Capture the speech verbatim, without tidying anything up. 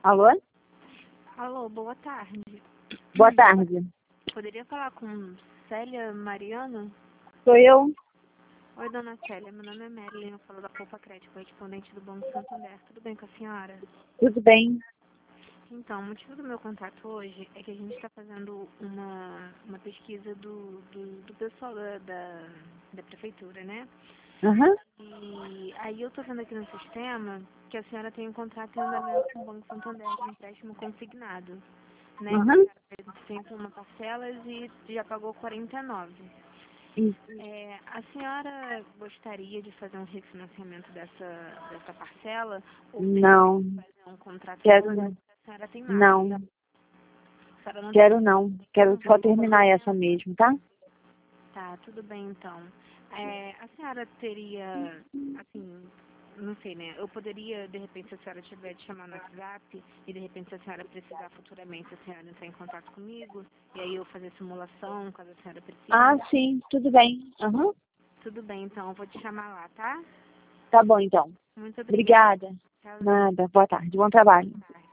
Alô? Alô, boa tarde. Boa tarde. Poderia falar com Célia Mariano? Sou eu? Oi, dona Célia. Meu nome é Marilyn. Eu falo da Poupa Crédito, correspondente do Banco Santander. Tudo bem com a senhora? Tudo bem? Então, o motivo do meu contato hoje é que a gente está fazendo uma, uma pesquisa do, do, do pessoal da, da, da prefeitura, né? Aham. E aí eu estou vendo aqui no sistema que a senhora tem um contrato em andamento com o Banco Santander de empréstimo consignado, né? Aham. Que a senhora fez uma parcela e já pagou quarenta e nove. Isso. É, a senhora gostaria de fazer um refinanciamento dessa, dessa parcela? Ou Não. fazer um contrato Quero novo? não. A senhora tem nada. Não. A senhora não Quero tem não. Quero só terminar essa mesmo, tá? Tá, tudo bem então. É, a senhora teria, assim, não sei, né? Eu poderia, de repente, se a senhora tiver de chamar no WhatsApp e de repente se a senhora precisar futuramente, a senhora entrar em contato comigo e aí eu fazer simulação, caso a senhora precise. Ah, sim. Tudo bem. Aham. Tudo bem, então, eu vou te chamar lá, tá? Tá bom, então. Muito obrigada. Obrigada. Tchauzinho. Nada. Boa tarde. Bom trabalho. Boa tarde.